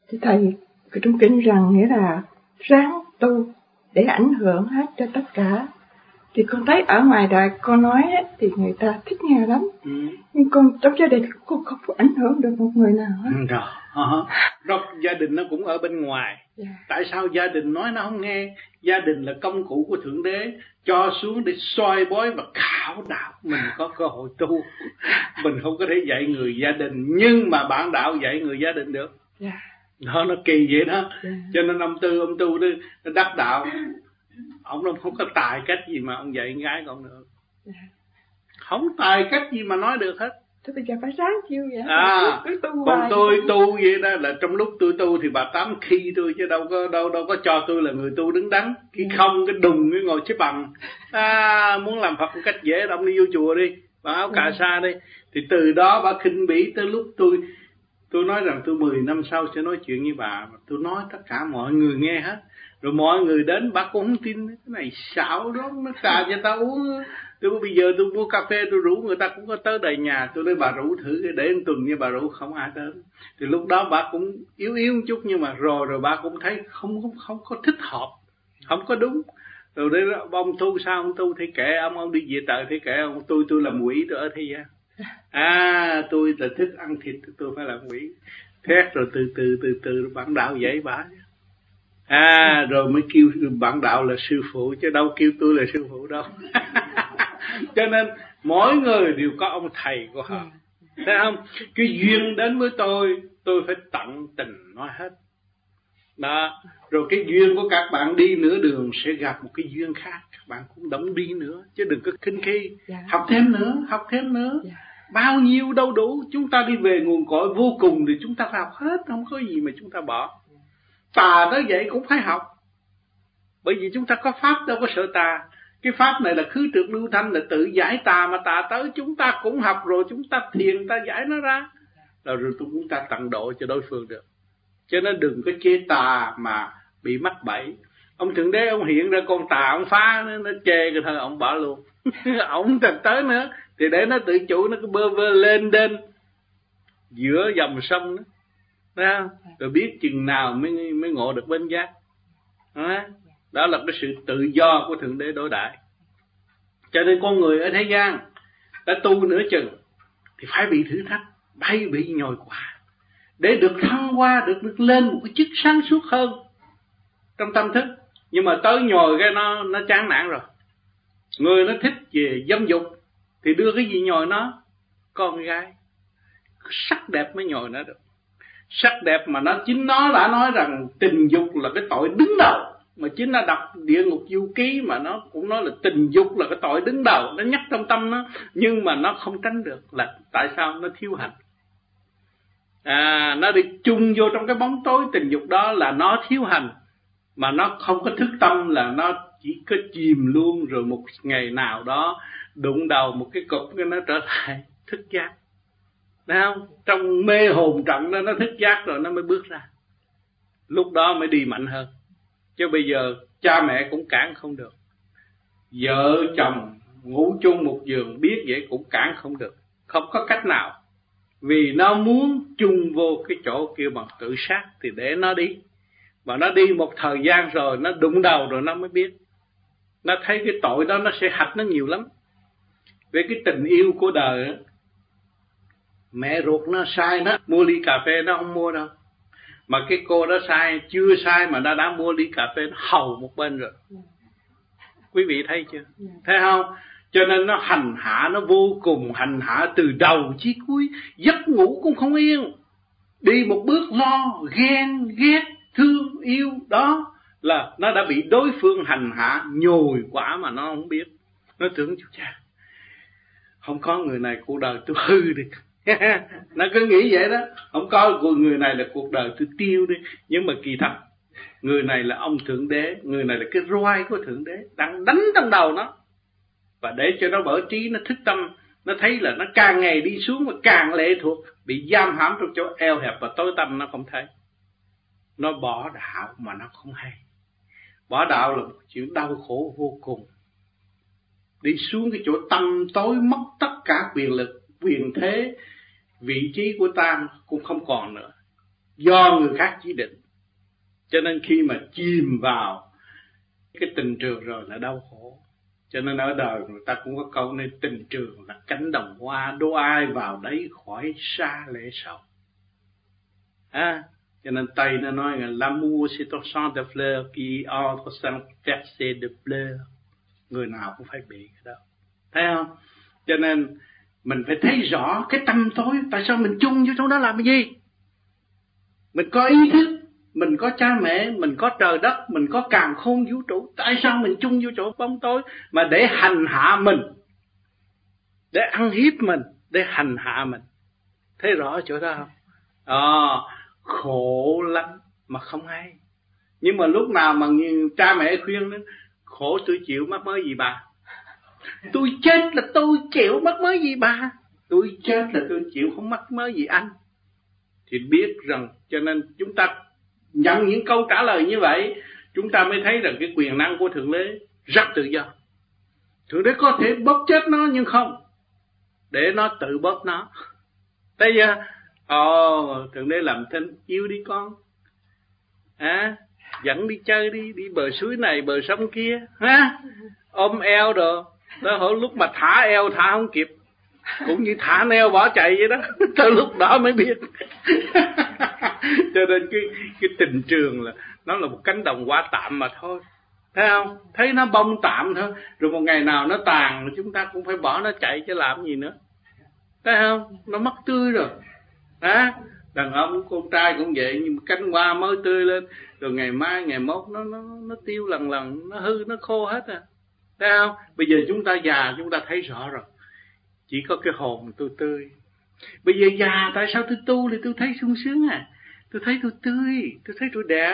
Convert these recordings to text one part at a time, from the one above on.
Thì thầy trong kinh rằng nghĩa là ráng tu để ảnh hưởng hết cho tất cả. Thì con thấy ở ngoài đời con nói thì người ta thích nghe lắm. Nhưng con trong gia đình con không có ảnh hưởng được một người nào hết. Rồi gia đình nó cũng ở bên ngoài. Tại sao gia đình nói nó không nghe? Gia đình là công cụ của Thượng Đế cho xuống để soi bói và khảo đạo. Mình có cơ hội tu. Mình không có thể dạy người gia đình, nhưng mà bạn đạo dạy người gia đình được. Nó kỳ vậy đó. Cho nên ông tu nó đắc đạo. Ông không có tài cách gì mà ông dạy con gái con được. Không tài cách gì mà nói được hết. Thế bây giờ phải ráng chiêu vậy. Còn tôi tu vậy đó là trong lúc tôi tu thì bà Tám khi tôi chứ đâu có cho tôi là người tu đứng đắn. Cái không cái đùng cái ngồi xếp bằng. Muốn làm Phật một cách dễ ông đi vô chùa đi, mặc áo cà sa đi. Thì từ đó bà khinh bỉ tới lúc tôi nói rằng tôi 10 năm sau sẽ nói chuyện với bà. Tôi nói tất cả mọi người nghe hết. Rồi mọi người đến bà cũng không tin. Cái này xạo lắm, nó trà cho ta uống. Bây giờ tôi mua cà phê tôi rủ người ta cũng có tới đầy nhà. Tôi nói bà rủ thử để một tuần như bà rủ không ai tới. Thì lúc đó bà cũng yếu một chút. Nhưng mà rồi bà cũng thấy không có thích hợp, không có đúng. Rồi đấy ông tu sao ông tu thì kệ ông đi về trời thì kệ ông. Tôi làm quỷ tôi ở thế gian. Tôi là thích ăn thịt, tôi phải làm quỷ. Thét rồi từ bạn đạo dạy bà. Rồi mới kêu bạn đạo là sư phụ, chứ đâu kêu tôi là sư phụ đâu. Cho nên mỗi người đều có ông thầy của họ. Thấy không? Cái duyên đến với tôi phải tận tình nói hết. Đó. Rồi cái duyên của các bạn đi nửa đường sẽ gặp một cái duyên khác. Các bạn cũng đóng đi nữa, chứ đừng có khinh khi. Học thêm nữa. Bao nhiêu đâu đủ. Chúng ta đi về nguồn cội vô cùng thì chúng ta phải học hết. Không có gì mà chúng ta bỏ. Tà tới vậy cũng phải học. Bởi vì chúng ta có pháp đâu có sợ tà. Cái pháp này là khứ trượt lưu thanh, là tự giải tà, mà tà tới chúng ta cũng học rồi, chúng ta thiền ta giải nó ra. Rồi chúng ta tận độ cho đối phương được. Cho nên đừng có chế tà mà bị mắc bẫy. Ông Thượng Đế ông hiện ra con tà, ông phá nó chê cái thôi ông bỏ luôn. Ông thật tới nữa thì để nó tự chủ, nó cứ bơ vơ lên đên giữa dòng sông đó. Thấy không? Rồi biết chừng nào mới ngộ được bên giác. Đó là cái sự tự do của Thượng Đế đối đãi. Cho nên con người ở thế gian đã tu nửa chừng thì phải bị thử thách, phải bị nhồi quả, để được thăng hoa, được lên một cái chức sáng suốt hơn trong tâm thức. Nhưng mà tới nhồi cái nó chán nản rồi. Người nó thích về dâm dục thì đưa cái gì nhồi nó? Con gái. Sắc đẹp mới nhồi nó được. Sắc đẹp mà chính nó đã nói rằng tình dục là cái tội đứng đầu. Mà chính nó đọc Địa Ngục Du Ký mà nó cũng nói là tình dục là cái tội đứng đầu. Nó nhắc trong tâm nó. Nhưng mà nó không tránh được. Là tại sao? Nó thiếu hành. Nó đi chung vô trong cái bóng tối tình dục đó là nó thiếu hành. Mà nó không có thức tâm là nó chỉ có chìm luôn. Rồi một ngày nào đó đụng đầu một cái cục cái nó trở lại thức giác. Thấy không? Trong mê hồn trận đó nó thức giác rồi nó mới bước ra. Lúc đó mới đi mạnh hơn. Chứ bây giờ cha mẹ cũng cản không được. Vợ chồng ngủ chung một giường biết vậy cũng cản không được. Không có cách nào. Vì nó muốn chung vô cái chỗ kia bằng tự sát thì để nó đi. Và nó đi một thời gian rồi nó đụng đầu rồi nó mới biết. Nó thấy cái tội đó nó sẽ hạch nó nhiều lắm. Về cái tình yêu của đời, mẹ ruột nó sai nó mua ly cà phê nó không mua đâu. Mà cái cô đó sai, chưa sai mà nó đã mua ly cà phê nó hầu một bên rồi. Quý vị thấy chưa? Thấy không? Cho nên nó hành hạ, nó vô cùng hành hạ từ đầu chí cuối. Giấc ngủ cũng không yên. Đi một bước lo, ghen, ghét, thương, yêu. Đó là nó đã bị đối phương hành hạ, nhồi quả mà nó không biết. Nó tưởng chú cha, không có người này cuộc đời tôi hư đi. Nó cứ nghĩ vậy đó. Không có người này là cuộc đời tôi tiêu đi. Nhưng mà kỳ thật người này là ông Thượng Đế, người này là cái roi của Thượng Đế đang đánh trong đầu nó. Và để cho nó mở trí, nó thức tâm, nó thấy là nó càng ngày đi xuống và càng lệ thuộc, bị giam hãm trong chỗ eo hẹp và tối tăm nó không thấy. Nó bỏ đạo mà nó không hay. Bỏ đạo là một chuyện đau khổ vô cùng. Đi xuống cái chỗ tăm tối, mất tất cả quyền lực, quyền thế, vị trí của ta cũng không còn nữa. do người khác chỉ định. Cho nên khi mà chìm vào cái tình trường rồi là đau khổ. Cho nên ở đời người ta cũng có câu nên tình trường là cánh đồng hoa, đố ai vào đấy khỏi xa lệ sầu. Cho nên Tây nó nói là l'amour c'est un champ de fleurs qui entre sans percer de pleurs. Người nào cũng phải bị cái đó. Thấy không? Cho nên mình phải thấy rõ cái tâm tối. Tại sao mình chung vô trong đó làm cái gì? Mình có ý thức, mình có cha mẹ, mình có trời đất, mình có càn khôn vũ trụ. Tại sao mình chung vô chỗ bóng tối mà để hành hạ mình, để ăn hiếp mình, để hành hạ mình? Thấy rõ chỗ đó không? Khổ lắm mà không hay. Nhưng mà lúc nào mà cha mẹ khuyên đó, khổ tôi chịu mắc mớ gì bà? Tôi chết là tôi chịu mắc mớ gì bà? Tôi chết là tôi chịu không mắc mớ gì anh. Thì biết rằng, cho nên chúng ta nhận những câu trả lời như vậy, chúng ta mới thấy rằng cái quyền năng của Thượng Đế rất tự do. Thượng Đế có thể bóp chết nó nhưng không, để nó tự bóp nó. Thấy chưa? Thượng Đế làm thinh, yêu đi con, dẫn đi chơi đi, đi bờ suối này bờ sông kia, ôm eo rồi đó. Hồi lúc mà thả eo thả không kịp, cũng như thả neo bỏ chạy vậy đó. Tới lúc đó mới biết. Cho nên cái tình trường là nó là một cánh đồng hoa tạm mà thôi. Thấy không? Thấy nó bông tạm thôi, rồi một ngày nào nó tàn, chúng ta cũng phải bỏ nó chạy chứ làm gì nữa. Thấy không? Nó mất tươi rồi. Đàn ông con trai cũng vậy, nhưng cánh hoa mới tươi lên, rồi ngày mai ngày mốt nó tiêu lần, nó hư, nó khô hết à. Thấy không? Bây giờ chúng ta già, chúng ta thấy rõ rồi, chỉ có cái hồn tôi tươi. Bây giờ già, tại sao tôi tu thì tôi thấy sung sướng à? Tôi thấy tôi tươi, tôi thấy tôi đẹp.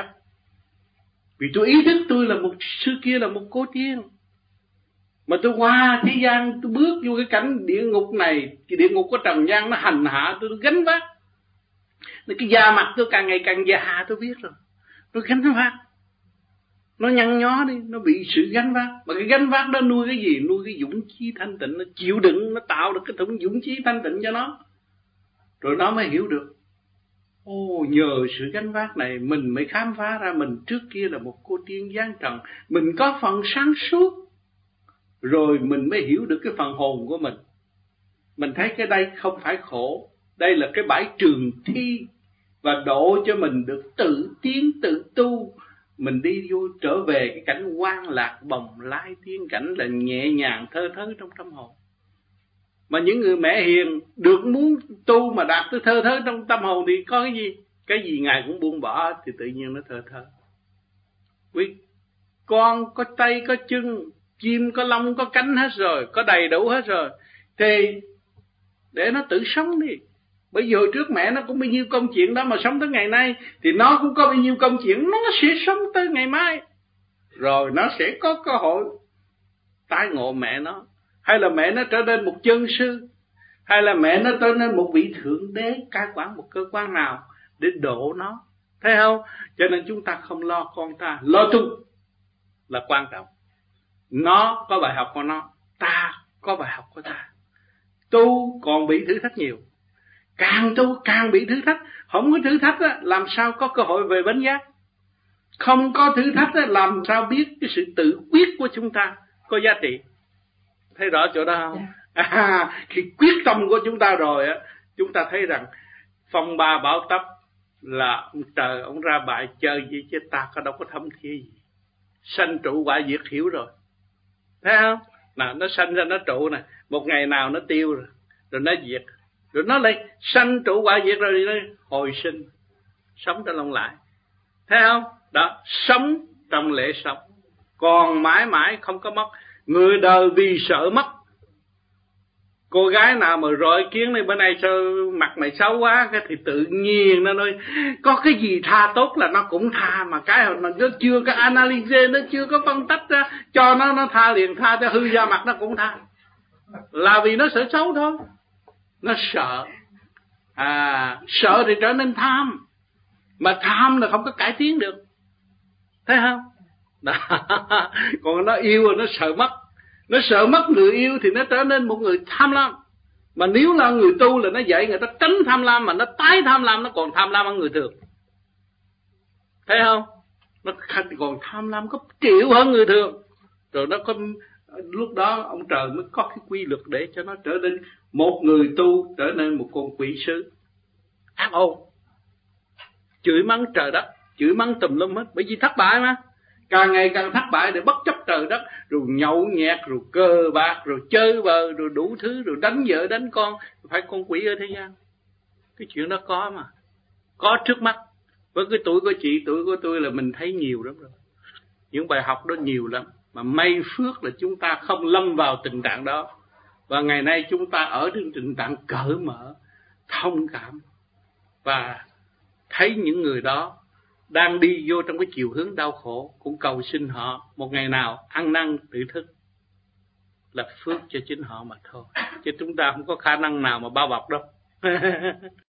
Vì tôi ý thức tôi là một, xưa kia là một cô tiên. Mà tôi qua thế gian, tôi bước vô cái cảnh địa ngục này, cái địa ngục của trần gian nó hành hạ tôi gánh vác. Cái da mặt tôi càng ngày càng già, tôi biết rồi. Tôi gánh vác. Nó nhăn nhó đi, nó bị sự gánh vác. Mà cái gánh vác đó nuôi cái gì? Nuôi cái dũng chí thanh tịnh. Nó chịu đựng, nó tạo được cái thùng dũng chí thanh tịnh cho nó. Rồi nó mới hiểu được. Nhờ sự gánh vác này mình mới khám phá ra mình trước kia là một cô tiên giáng trần. Mình có phần sáng suốt. Rồi mình mới hiểu được cái phần hồn của mình. Mình thấy cái đây không phải khổ. Đây là cái bãi trường thi. Và độ cho mình được tự tiến tự tu. Mình đi vô trở về cái cảnh hoan lạc bồng lai tiên cảnh là nhẹ nhàng thơ thớ trong tâm hồn. Mà những người mẹ hiền được muốn tu mà đạt tới thơ thớ trong tâm hồn thì có cái gì? Cái gì Ngài cũng buông bỏ thì tự nhiên nó thơ thớ. Vì con có tay có chân, chim có lông có cánh hết rồi, có đầy đủ hết rồi, thì để nó tự sống đi. Bởi vì hồi trước mẹ nó cũng bao nhiêu công chuyện đó mà sống tới ngày nay, thì nó cũng có bao nhiêu công chuyện, nó sẽ sống tới ngày mai. Rồi nó sẽ có cơ hội tái ngộ mẹ nó. Hay là mẹ nó trở nên một chân sư, hay là mẹ nó trở nên một vị thượng đế cai quản một cơ quan nào để độ nó. Thấy không? Cho nên chúng ta không lo con ta, lo tu là quan trọng. Nó có bài học của nó, ta có bài học của ta. Tu còn bị thử thách nhiều. Càng tu càng bị thử thách. Không có thử thách á, làm sao có cơ hội về bánh giác. Không có thử thách á, làm sao biết cái sự tự quyết của chúng ta có giá trị. Thấy rõ chỗ đó không? Khi quyết tâm của chúng ta rồi á, chúng ta thấy rằng phong ba bão táp là ông trời ông ra bại chơi gì chứ ta có đâu có thấm thía gì. Sanh trụ quả diệt hiểu rồi. Thấy không? Nào, nó sanh ra nó trụ nè, một ngày nào nó tiêu rồi nó diệt. Rồi nó lại sanh trụ quả diệt rồi nó hồi sinh, sống trong lòng lại. Thấy không? Đó, sống trong lễ sống, còn mãi mãi không có mất. Người đời vì sợ mất. Cô gái nào mà rọi kiến này bên này sao mặt mày xấu quá, cái thì tự nhiên nó nói có cái gì tha tốt là nó cũng tha, mà cái mà nó chưa có analyze, nó chưa có phân tách ra, cho nó tha liền, tha cho hư da mặt nó cũng tha. Là vì nó sợ xấu thôi. Nó sợ. Sợ thì trở nên tham. Mà tham là không có cải tiến được. Thấy không? Đó. Còn nó yêu rồi nó sợ mất. Nó sợ mất người yêu thì nó trở nên một người tham lam. Mà nếu là người tu là nó dạy người ta tránh tham lam, mà nó tái tham lam, nó còn tham lam hơn người thường. Thấy không? Nó còn tham lam gấp triệu hơn người thường. Rồi nó có, lúc đó ông trời mới có cái quy luật để cho nó trở nên một người tu, trở nên một con quỷ sứ ác ôn, chửi mắng trời đất, chửi mắng tùm lum hết, bởi vì thất bại mà. Càng ngày càng thất bại để bất chấp trời đất, rồi nhậu nhẹt, rồi cờ bạc, rồi chơi bời, rồi đủ thứ, rồi đánh vợ đánh con. Phải con quỷ ở thế gian. Cái chuyện đó có mà, có trước mắt. Với cái tuổi của chị, tuổi của tôi là mình thấy nhiều lắm rồi. Những bài học đó nhiều lắm. Mà may phước là chúng ta không lâm vào tình trạng đó. Và ngày nay chúng ta ở trên tình trạng cởi mở, thông cảm, và thấy những người đó đang đi vô trong cái chiều hướng đau khổ, cũng cầu xin họ một ngày nào ăn năn tự thức, là phước cho chính họ mà thôi. Chứ chúng ta không có khả năng nào mà bao bọc đâu.